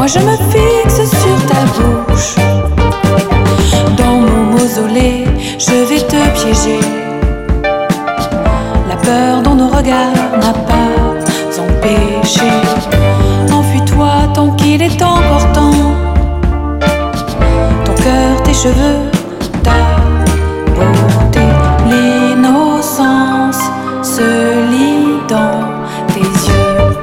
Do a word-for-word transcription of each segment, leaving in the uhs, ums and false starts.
Moi je me fixe sur ta bouche. Dans mon mausolée, je vais te piéger. La peur dans nos regards n'a pas empêché. Enfuis-toi tant qu'il est encore temps. Ton cœur, tes cheveux, ta beauté, l'innocence se lit dans tes yeux.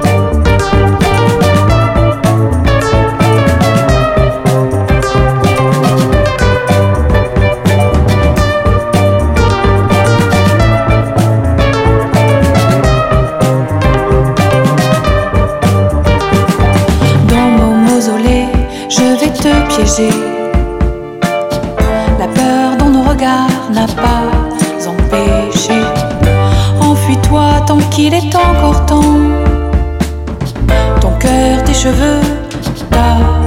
La peur dans nos regards n'a pas empêché. Enfuis-toi tant qu'il est encore temps. Ton cœur, tes cheveux, ta